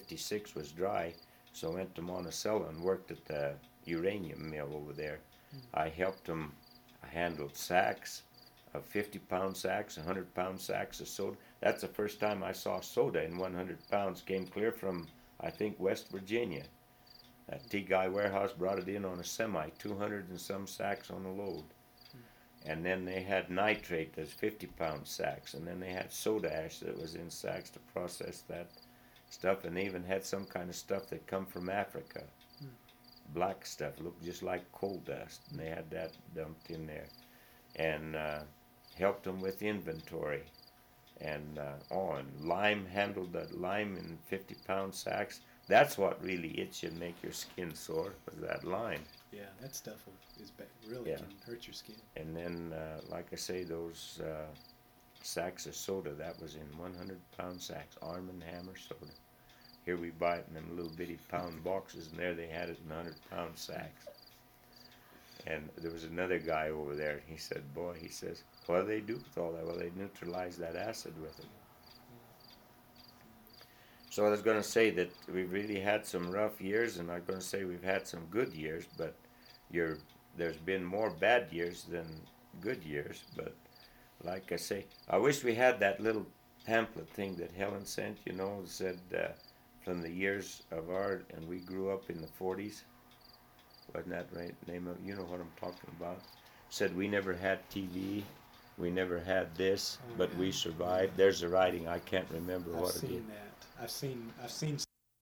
'56 was dry, so I went to Monticello and worked at the uranium mill over there. I helped them. I handled sacks of 50-pound sacks, 100-pound sacks of soda. That's the first time I saw soda in 100 pounds. Came clear from, I think, West Virginia. That T. Guy warehouse brought it in on a semi, 200 and some sacks on a load. And then they had nitrate, that's 50-pound sacks. And then they had soda ash that was in sacks to process that stuff. And they even had some kind of stuff that come from Africa. Black stuff, looked just like coal dust. And they had that dumped in there. And helped them with inventory. And lime, handled that lime in 50-pound sacks. That's what really itch and make your skin sore, was that lime. Yeah, that stuff really can hurt your skin. And then, like I say, those sacks of soda, that was in 100-pound sacks, Arm & Hammer soda. Here we buy it in them little bitty pound boxes, and there they had it in 100-pound sacks. And there was another guy over there, and he said, boy, he says, what do they do with all that? Well, they neutralize that acid with it. So I was going to say that we've really had some rough years, and I'm going to say we've had some good years, but there's been more bad years than good years. But like I say, I wish we had that little pamphlet thing that Helen sent, said from the years of and we grew up in the 40s. Wasn't that right? Name of, you know what I'm talking about? Said we never had TV. We never had this, but we survived. There's the writing. I can't remember what it is. I've seen that. I've seen